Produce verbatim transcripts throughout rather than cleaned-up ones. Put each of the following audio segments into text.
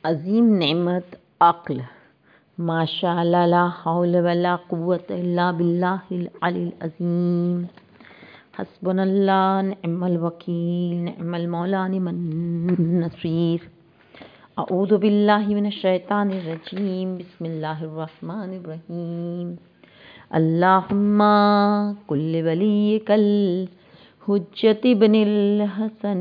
अजीम नेमत अक्ल। माशाअल्लाह ला हौल वला कुव्वत इल्ला बिल्लाहिल अलील अज़ीम। हस्बुनल्लाह निअमल वकील निअमल मौला निअमन नसीर। अऊज़ु बिल्लाहि मिनश शैतानिर रजीम। बिस्मिल्लाहिर रहमानिर रहीम। अल्लाहुम्मा कुल्लि वलिय्यिकल हुज्जत इब्निल हसन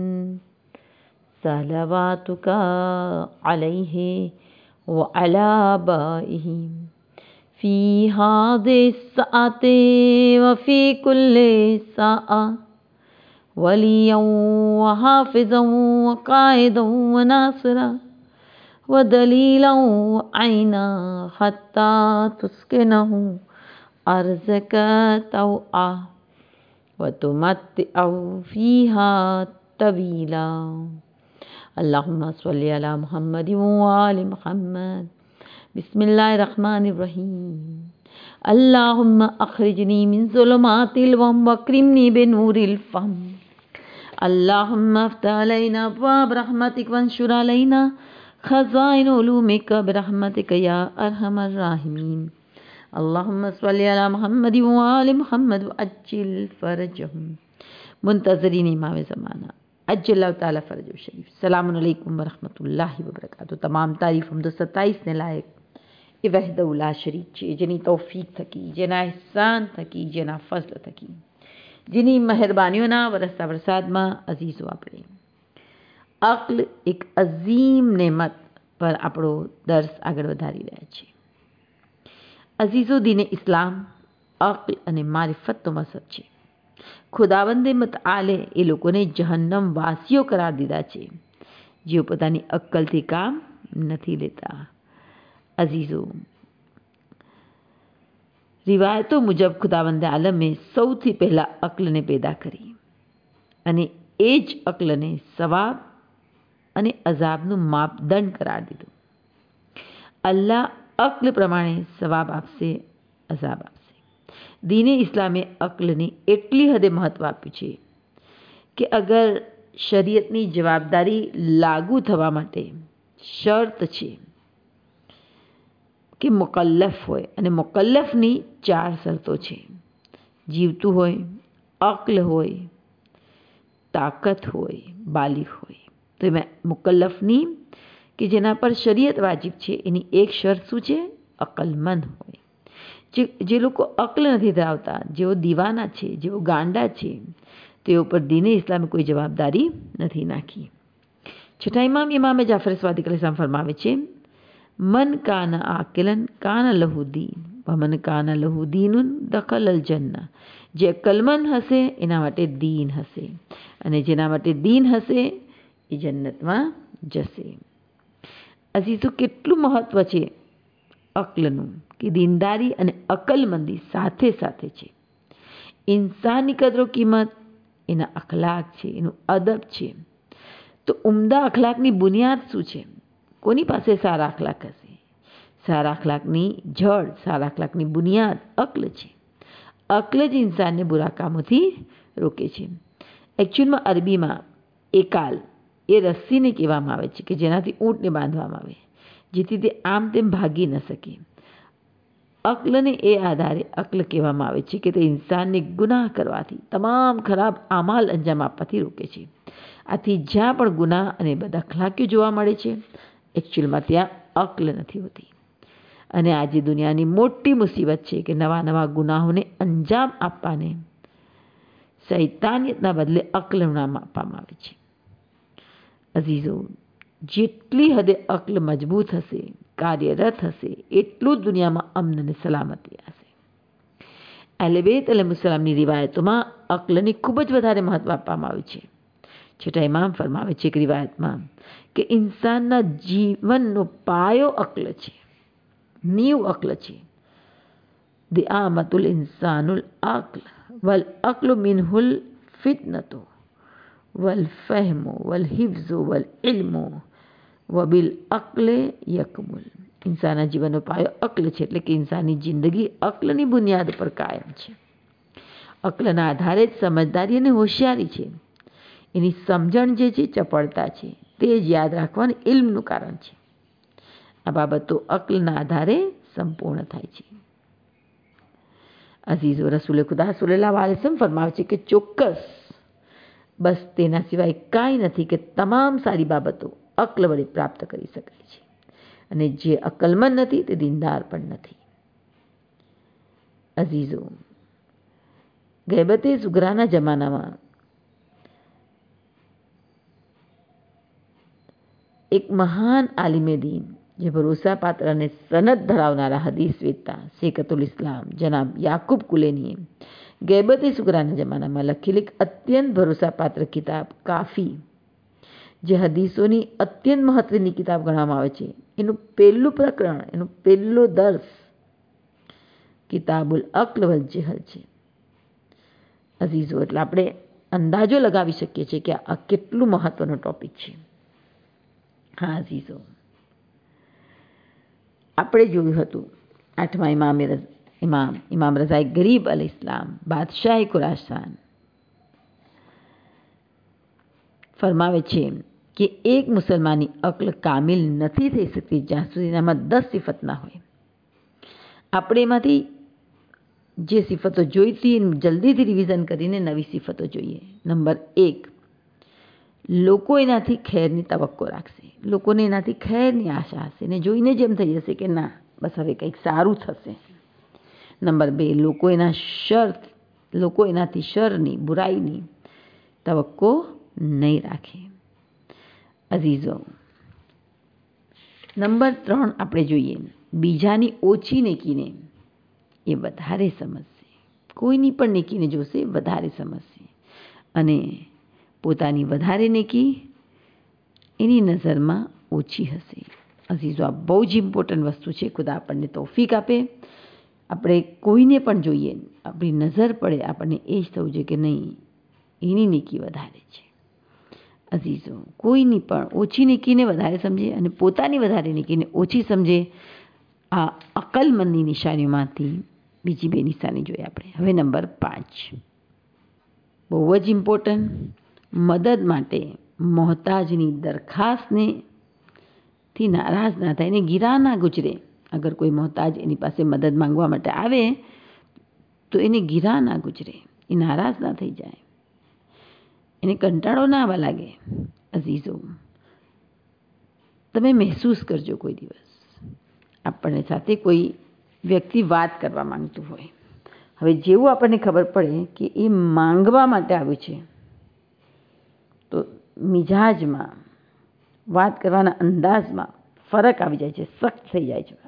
सलवातुका अलैहि व अला आबाइहि फ़ी हाज़िहि स्साअति व फ़ी कुल्लि साअ वलिय्यन व हाफ़िज़न व क़ाइदन व नासिरा व दलीलन व ऐना हत्ता तुस्किनहु अर्ज़का तौआ व तुमत्तिअहु फ़ीहा तवीला। अल्लाहुम्मा सल्लि अला मुहम्मद व आलि मुहम्मद। बिस्मिल्लाहिर रहमानिर रहीम। अल्लाहुम्मा अख़रिजनी मिन ज़ुलुमातिल वहम वअक्रिमनी बिनूरिल फ़हम। अल्लाहुम्मा अफ़्तह अलैना अब्वाब रहमतिक वंशुर अलैना ख़ज़ाइन उलूमिक बिरहमतिक या अरहमर राहिमीन। अल्लाहुम्मा सल्लि अला मुहम्मद व आलि मुहम्मद व अज्जिल फ़रजहुम। मुंतज़रीन इमाम ज़माना अज्जल्लाहु ताला फ़रजहु शरीफ। सलामुन अलैकुम व रहमतुल्लाहि व बरकातुहू। तमाम तारीफ़ हमदो सत्ताईस ने लायक ए वहदहु ला शरीक छे, जेनी तौफीक थकी, जेना एहसान थकी, जेना फज़ल थकी, जेनी मेहरबानीओना वरसता वरसादमां अजीज़ो આપણે અક્લ એક અઝીમ નેમત પર આપણો દર્સ આગળ વધારી રહ્યા છીએ। અઝીઝો દીને ઇસ્લામ અક્લ અને મારિફતનો મસબ છે। ખુદાવંદે મતઆલે એ લોકોને જહન્નમ વાસીઓ કરાર દીધા છે જેઓ પોતાની અક્કલથી કામ નથી લેતા। અઝીઝો, રિવાયતો મુજબ ખુદાવંદે આલમે સૌથી પહેલાં અક્લને પેદા કરી અને એ જ અક્લને સવાબ અને અઝાબનું માપદંડ કરાર દીધું। અલ્લાહ અક્લ પ્રમાણે સવાબ આપશે, અઝાબ આપશે। દીને ઇસ્લામે અક્લની એટલી હદે મહત્ત્વ આપ્યું છે કે અગર શરીયતની જવાબદારી લાગુ થવા માટે શર્ત છે કે મુકલ્લફ હોય, અને મુકલ્લફની ચાર શરતો છે: જીવતું હોય, અક્લ હોય, તાકત હોય, બાલિગ હોય। તો એમાં મુકલ્લફની કે જેના પર શરીયત વાજિબ છે એની એક શરત શું છે? અકલમંદ હોય। જે જે લોકો અક્લ નથી ધરાવતા, જેઓ દીવાના છે, જેઓ ગાંડા છે, તેઓ પર દીને ઇસ્લામે કોઈ જવાબદારી નથી નાખી। છઠ્ઠા ઇમામ ઇમામે જાફર સ્વાદિક અલૈહિસ્સલામ ફરમાવે છે, મન કાના આકિલન કાના લહુ દીન વ મન કાના લહુ દીનુન દખલ અલ જન્ના। જે અક્લમંદ હશે એના માટે દીન હશે, અને જેના માટે દીન હશે એ જન્નતમાં જશે। અઝીઝો, કેટલું મહત્ત્વ છે અક્લનું કે દીનદારી અને અકલમંદી સાથે સાથે છે। ઇન્સાનની કદરો કિંમત એના અખલાક છે, એનું અદબ છે। તો ઉમદા અખલાકની બુનિયાદ શું છે? કોની પાસે સારા અખલાક હશે? સારા અખલાકની જડ, સારા અખલાકની બુનિયાદ અક્લ છે। અક્લ જ ઇન્સાનને બુરા કામોથી રોકે છે। એકચ્યુઅલમાં અરબીમાં એકાલ એ રસ્સીને કહેવામાં આવે છે કે જેનાથી ઊંટને બાંધવામાં આવે જેથી તે આમ તેમ ભાગી ન શકે। અક્લને એ આધારે અક્લ કહેવામાં આવે છે કે તે ઇન્સાનને ગુનાહ કરવાથી, તમામ ખરાબ આમાલ અંજામ આપવાથી રોકે છે। આથી જ્યાં પણ ગુનાહ અને બદઅખલાકીઓ જોવા મળે છે, એકચ્યુઅલમાં ત્યાં અક્લ નથી હોતી। અને આજે દુનિયાની મોટી મુસીબત છે કે નવા નવા ગુનાહોને અંજામ આપવાને શૈતાનિયતના બદલે અક્લનું નામ આપવામાં આવે છે। અઝીઝો, જેટલી હદે અક્લ મજબૂત હશે, કાર્યરત હશે, એટલું જ દુનિયામાં અમન અને સલામતી હશે। અહલે બેત અલૈહિસ્સલામની રિવાયતોમાં અક્લને ખૂબ જ વધારે મહત્ત્વ આપવામાં આવ્યું છે। છઠ્ઠા ઇમામ ફરમાવે છે કે રિવાયતમાં કે ઇન્સાનના જીવનનો પાયો અક્લ છે, નીવ અક્લ છે। દિઆમતુલ ઇન્સાનુલ અક્લ વલ અક્લ મિનહુલ ફિતનતો વલ ફહમો વલ હિફ્ઝો વલ ઇલ્મો વબિલ અક્લે યકમુલ। ઇન્સાનના જીવનનો પાયો અક્લ છે, એટલે કે ઇન્સાનની જિંદગી અક્લની બુનિયાદ પર કાયમ છે। અક્લના આધારે જ સમજદારી અને હોશિયારી છે। એની સમજણ જે છે ચપળતા છે, તે જ યાદ રાખવાનું ઇલ્મનું કારણ છે. આ બાબતો અક્લના આધારે સંપૂર્ણ થાય છે. અઝીઝો, રસૂલે ખુદા સલ્લલ્લાહુ અલૈહિ વસલ્લમ ફરમાવે છે કે ચોક્કસ બસ તેના સિવાય કાંઈ નથી કે તમામ સારી બાબતો અક્લ વડે પ્રાપ્ત કરી શકાય છે, અને જે અક્લમંદ નથી તે દીનદાર પણ નથી. અઝીઝો, ગૈબતે સુગરાના જમાનામાં એક મહાન આલિમે દીન, જે ભરોસાપાત્ર અને સનદ ધરાવનારા હદીસ વેચતા શેખતુલ ઇસ્લામ જનાબ યાકુબ કુલેનીએ ગૈબતે સુગરાના જમાનામાં લખેલી એક અત્યંત ભરોસાપાત્ર કિતાબ કાફી, જે હદીસોની અત્યંત મહત્વની કિતાબ ગણવામાં આવે છે, એનું પહેલું પ્રકરણ, એનું પહેલો દર્સ કિતાબુલ અક્લ વલ જહલ છે. અઝીઝો, એટલે આપણે અંદાજો લગાવી શકીએ છીએ કે આ કેટલું મહત્વનો ટોપિક છે. હા અઝીઝો, આપણે જોયું હતું આઠમા ઇમામ ઇમામ ઇમામ રઝાએ ગરીબ અલ ઇસ્લામ બાદશાહ ખુરાસાન ફરમાવે છે કે એક મુસલમાનની અક્લ કામિલ નથી થઈ શકતી જ્યાં સુધી એનામાં દસ સિફત ના હોય. આપણે એમાંથી જે સિફતો જોઈતી જલ્દીથી રિવિઝન કરીને નવી સિફતો જોઈએ. નંબર એક, લોકો એનાથી ખેરની તવક્કો રાખશે, લોકોને એનાથી ખેરની આશા હશે ને જોઈને જ એમ થઈ જશે કે ના બસ હવે કંઈક સારું થશે. નંબર બે, લોકો એના શર લોકો એનાથી શરની બુરાઈની તવક્કો નહીં રાખે. અઝીઝો, નંબર ત્રણ આપણે જોઈએ, બીજાની ઓછી નેકીને એ વધારે સમજશે, કોઈની પણ નેકીને જોશે વધારે સમજશે, અને પોતાની વધારે નેકી એની નજરમાં ઓછી હશે. અઝીઝો, આ બહુ જ ઇમ્પોર્ટન્ટ વસ્તુ છે. ખુદા આપણને તૌફીક આપે, આપણે કોઈને પણ જોઈએ આપણી નજર પડે આપણને એ જ થવું જોઈએ કે નહીં એની નેકી વધારે છે. અઝીઝો, કોઈની પણ ઓછી નેકીને વધારે સમજે અને પોતાની વધારે નેકીને ઓછી સમજે, આ અકલમંદની નિશાનીઓમાંથી બીજી બે નિશાની જોઈએ આપણે. હવે નંબર પાંચ, બહુ જ ઇમ્પોર્ટન્ટ, મદદ માટે મોહતાજની દરખાસ્તને થી નારાજ ના થાય, એને ગિરા ના ગુજરે. અગર કોઈ મોહતાજ એની પાસે મદદ માંગવા માટે આવે તો એને ગિરા ના ગુજરે, એ નારાજ ના થઈ જાય, એને કંટાળો ના આવવા લાગે. અઝીઝો, તમે મહેસૂસ કરજો કોઈ દિવસ આપણને સાથે કોઈ વ્યક્તિ વાત કરવા માંગતું હોય, હવે જેવું આપણને ખબર પડે કે એ માંગવા માટે આવ્યું છે તો મિજાજમાં, વાત કરવાના અંદાજમાં ફરક આવી જાય છે, સખ્ત થઈ જાય છે.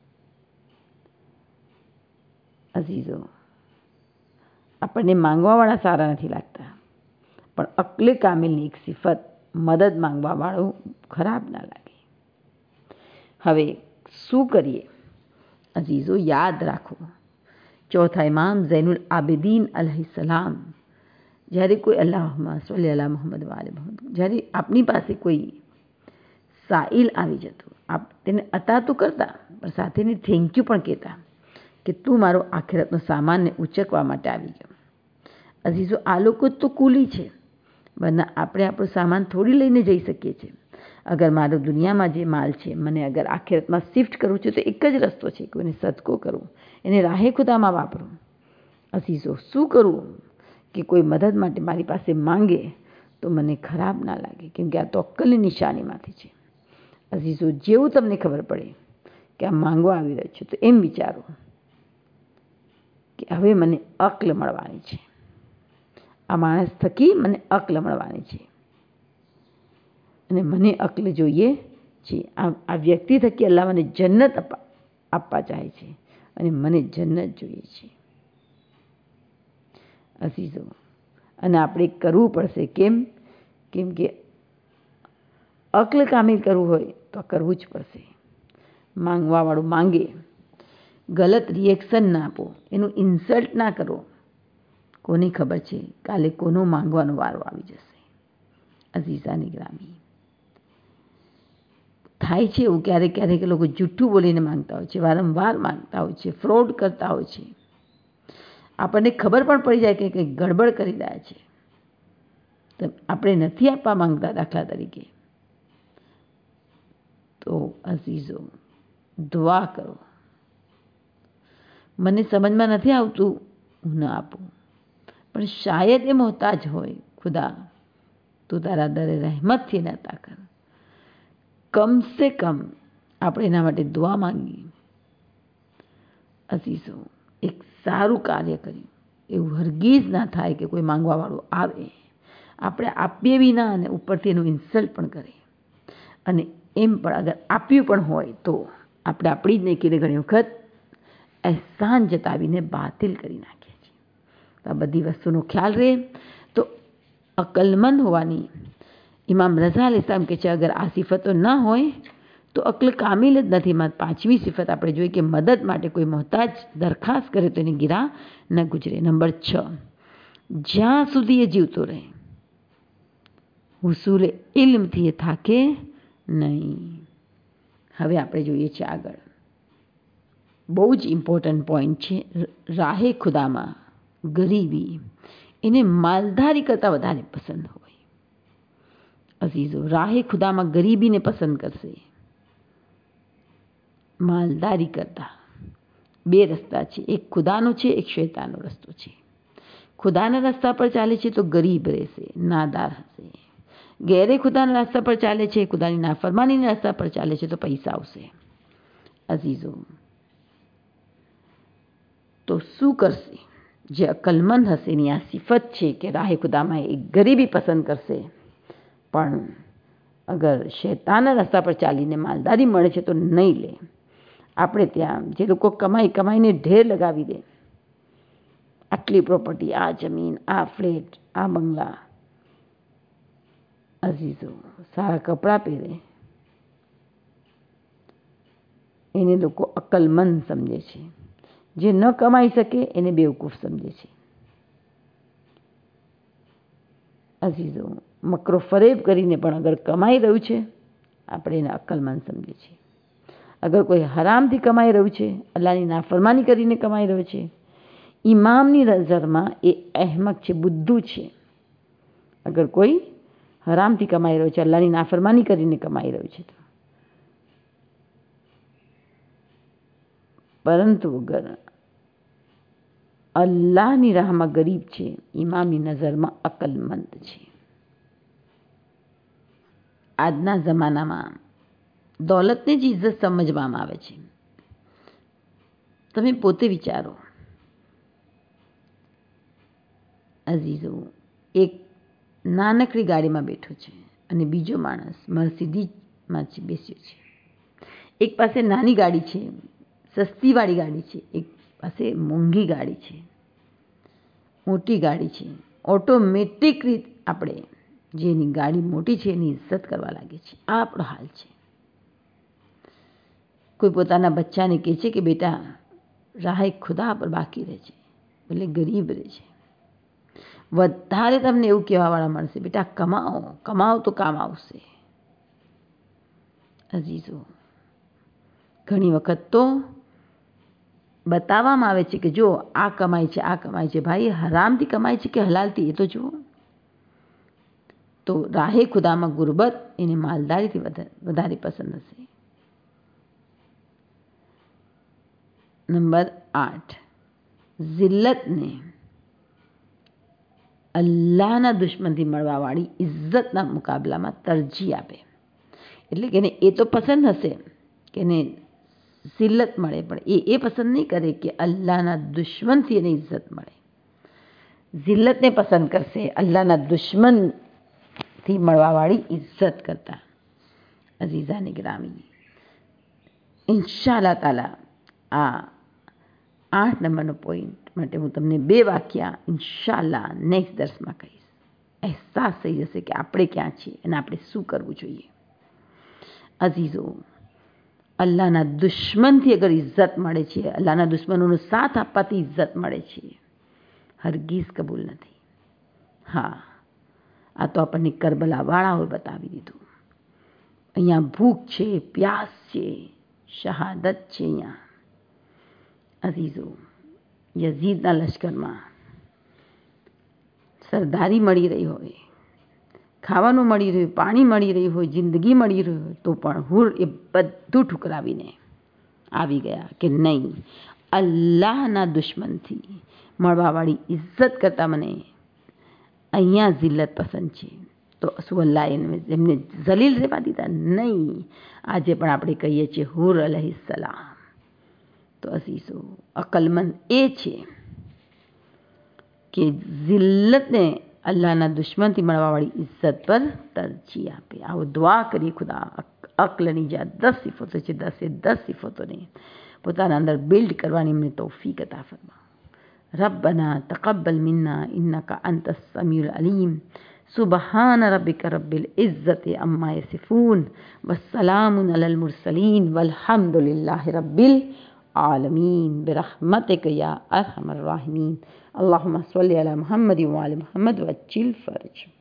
અઝીઝો, આપણને માંગવાવાળા સારા નથી લાગતા, પણ અક્લે કામિલની એક સિફત મદદ માંગવાવાળું ખરાબ ના લાગે. હવે શું કરીએ? અઝીઝો, યાદ રાખો, ચોથા ઇમામ ઝૈનુલ આબિદીન અલૈહિસ્સલામ જ્યારે કોઈ અલ્લાહુમ્મા સલ્લી અલા મુહમ્મદ વ આલે મુહમ્મદ, જ્યારે આપની પાસે કોઈ સાઈલ આવી જતો, આપ તેને અતા તો કરતા પણ સાથેને થેન્ક યુ પણ કહેતા કે તું મારો આખિરતનો સામાનને ઉચકવા માટે આવી ગયો. અઝીઝો, આ લોકો તો કુલી છે, વરના આપણે આપણો સામાન થોડી લઈને જઈ શકીએ છીએ. અગર મારો દુનિયામાં જે માલ છે મને અગર આખિરતમાં શિફ્ટ કરવું છે તો એક જ રસ્તો છે, કોઈને સદકો કરવું, એને રાહે ખુદામાં વાપરવું. અઝીઝો, શું કરવું કે કોઈ મદદ માટે મારી પાસે માંગે તો મને ખરાબ ના લાગે, કેમ કે આ તો અક્કલની નિશાનીમાંથી છે. અઝીઝો, જેવું તમને ખબર પડે કે આ માંગવા આવી રહ્યો છે તો એમ વિચારો કે હવે મને અક્લ મળવાની છે, આ માણસ થકી મને અક્લ મળવાની છે અને મને અક્લ જોઈએ છે. આ વ્યક્તિ થકી અલ્લાહ મને જન્નત આપવા આપવા ચાહે છે અને મને જન્નત જોઈએ છે. અઝીઝો, અને આપણે કરવું પડશે. કેમ? કેમ કે અક્લ કામિલ કરવું હોય તો કરવું જ પડશે. માંગવાવાળું માંગે, ગલત રિએક્શન ના આપો, એનું ઇન્સલ્ટ ના કરો. કોની ખબર છે કાલે કોનો માંગવાનો વારો આવી જશે. અઝીઝાની ગ્રામી, થાય છે એવું ક્યારેક ક્યારેક લોકો જૂઠું બોલીને માંગતા હોય છે, વારંવાર માંગતા હોય છે, ફ્રોડ કરતા હોય છે. આપણને ખબર પણ પડી જાય કે કંઈક ગડબડ કરી રહ્યા છે તો આપણે નથી આપવા માંગતા. દાખલા તરીકે તો અઝીઝો દુઆ કરો, મને સમજમાં નથી આવતું હું ન આપું, પણ શાયદ એ મોહતાજ હોય, ખુદા તું તારા દરે રહેમતથી ન અતા કર. કમ સે કમ આપણે એના માટે દુઆ માંગીએ. અઝીઝો એક સારું કાર્ય કર્યું એવું હરગીઝ ના થાય કે કોઈ માંગવાવાળું આવે, આપણે આપીએ બી ના અને ઉપરથી એનું ઇન્સલ્ટ પણ કરે. અને એમ પણ અગર આપ્યું પણ હોય તો આપણે આપણી જ નેકીને ઘણી વખત અહેસાન જતાવીને બાતિલ કરી નાખીએ છીએ. તો આ બધી વસ્તુનો ખ્યાલ રહે તો અકલમંદ હોવાની ઇમામ રઝા અલ ઇસ્લામ કહે છે, અગર આ સિફતો ના હોય તો અક્લ કામિલ જ નથી. માં પાંચમી સિફત આપણે જોઈએ કે મદદ માટે કોઈ મોહતાજ દરખાસ્ત કરે તો એની ગિરા ન ગુજરે. નંબર છ, જ્યાં સુધી એ જીવતો રહે હુસૂલે ઇલ્મથી એ થાકે નહીં. હવે આપણે જોઈએ છીએ આગળ બહુ જ ઇમ્પોર્ટન્ટ પોઈન્ટ છે, રાહે ખુદામાં ગરીબી એને માલધારી કરતાં વધારે પસંદ હોય. અઝીઝો રાહે ખુદામાં ગરીબીને પસંદ કરશે માલદારી કરતાં. બે રસ્તા છે, એક ખુદાનો છે, એક શૈતાનનો રસ્તો છે. ખુદાના રસ્તા પર ચાલે છે તો ગરીબ રહેશે, નાદાર હશે. ગેરે ખુદાના રસ્તા પર ચાલે છે, ખુદાની નાફરમાનીના રસ્તા પર ચાલે છે તો પૈસા આવશે. અઝીઝો તો શું કરશે? જે અકલમંદ હશે એની આ સિફત છે કે રાહે ખુદામાં એક ગરીબી પસંદ કરશે, પણ અગર શૈતાનના રસ્તા પર ચાલીને માલદારી મળે છે તો નહીં લે. આપણે ત્યાં જે લોકો કમાઈ કમાઈને ઢેર લગાવી દે, આટલી પ્રોપર્ટી, આ જમીન, આ ફ્લેટ, આ બંગલા, અઝીઝો સારા કપડાં પહેરે, એને લોકો અકલમંદ સમજે છે. જે ન કમાઈ શકે એને બેવકૂફ સમજે છે. અઝીઝો મકરો ફરેબ કરીને પણ અગર કમાઈ રહ્યું છે આપણે એને અકલમંદ સમજીએ છીએ. અગર કોઈ હરામથી કમાઈ રહ્યું છે, અલ્લાહની નાફરમાની કરીને કમાઈ રહ્યું છે, ઇમામની નજરમાં એ અહેમક છે, બુદ્ધુ છે. અગર કોઈ હરામથી કમાઈ રહ્યું છે, અલ્લાહની નાફરમાની કરીને કમાઈ રહ્યું છે, પરંતુ અગર અલ્લાહની રાહમાં ગરીબ છે, ઇમામની નજરમાં અકલમંદ છે. આજના જમાનામાં દોલતને જ ઇજ્જત સમજવામાં આવે છે. તમે પોતે વિચારો અઝીઝો, એક નાનકડી ગાડીમાં બેઠો છે અને બીજો માણસ મર્સિડીઝમાં બેસ્યો છે. એક પાસે નાની ગાડી છે, સસ્તીવાળી ગાડી છે, એક પાસે મોંઘી ગાડી છે, મોટી ગાડી છે. ઓટોમેટિક રીત આપણે જેની ગાડી મોટી છે એની ઇજ્જત કરવા લાગે છે. આ આપણો હાલ છે. કોઈ પોતાના બચ્ચાને કહે છે કે બેટા રાહે ખુદા પર બાકી રહે છે, એટલે ગરીબ રહે છે. વધારે તમને એવું કહેવાવાળા મળશે, બેટા કમાઓ કમાઓ તો કામ આવશે. અઝીઝો ઘણી વખત તો બતાવવામાં આવે છે કે જો આ કમાય છે, આ કમાય છે. ભાઈ હરામથી કમાય છે કે હલાલથી એ તો જુઓ. તો રાહે ખુદામાં ગુરબત એને માલદારીથી વધારે પસંદ હશે. નંબર આઠ, જિલ્લતને અલ્લાહના દુશ્મનથી મળવાવાળી ઇજ્જતના મુકાબલામાં તરજીહ આપે. એટલે કે એને એ તો પસંદ હશે કે એને જિલ્લત મળે, પણ એ એ પસંદ નહીં કરે કે અલ્લાહના દુશ્મનથી એને ઇજ્જત મળે. જિલ્લતને પસંદ કરશે અલ્લાહના દુશ્મનથી મળવાવાળી ઇજ્જત કરતા. અઝીઝાને ગ્રામી, ઇન્શાઅલ્લાહ તાલા આ આઠ નંબરનો પોઈન્ટ માટે હું તમને બે વાક્ય ઇન્શાઅલ્લાહ નેક્સ્ટ દર્સમાં કહીશ. અહેસાસ થઈ જશે કે આપણે ક્યાં છીએ અને આપણે શું કરવું જોઈએ. અઝીઝો, અલ્લાહના દુશ્મનથી અગર ઇજ્જત મળે છે, અલ્લાહના દુશ્મનોનો સાથ આપવાથી ઇજ્જત મળે છે, હરગીઝ કબૂલ નથી. હા, આ તો આપણને કરબલાવાળાઓએ બતાવી દીધું. અહીંયા ભૂખ છે, પ્યાસ છે, શહાદત છે. અહીંયા અઝીઝો યઝીદના લશ્કરમાં સરદારી મળી રહી હોય, ખાવાનું મળી રહ્યું, પાણી મળી રહ્યું હોય, જિંદગી મળી રહી હોય તો પણ હુર એ બધું ઠુકરાવીને આવી ગયા કે નહીં, અલ્લાહના દુશ્મનથી મળવાવાળી ઇજ્જત કરતાં મને અહીંયા જિલ્લત પસંદ છે. તો શું અલ્લાહ એમને જલીલ રહેવા દીધા? નહીં. આજે પણ આપણે કહીએ છીએ હુર અલૈહિસ્સલામ. તો અસીસો અકલમંદ એ છે કે જિલ્લતને અલ્લાહના દુશ્મનથી મળવાવાળી ઇજ્જત પર તરજીહ આપે. આવો દુઆ કરીએ ખુદા અક્લની જે દસ સિફતો છે, દસે દસ સિફતોને પોતાના અંદર બિલ્ડ કરવાની એમને તૌફીક અતા ફરમા. રબ્બના તકબ્બલ મિન્ના ઇન્નકા અંતસ સમીઉલ અલીમ. સુબહાન રબ્બિકા રબ્બિલ ઇઝ્ઝતિ અમ્મા યસિફૂન વસ્સલામુન અલલ મુરસલીન વલ્હમ્દુલિલ્લાહિ રબ્બિલ आलमीन बिरहमतिक या अरहमर राहिमीन. अल्लाहुम्मा सल्लि अला मुहम्मद व आलि मुहम्मद वज्जिल फरज.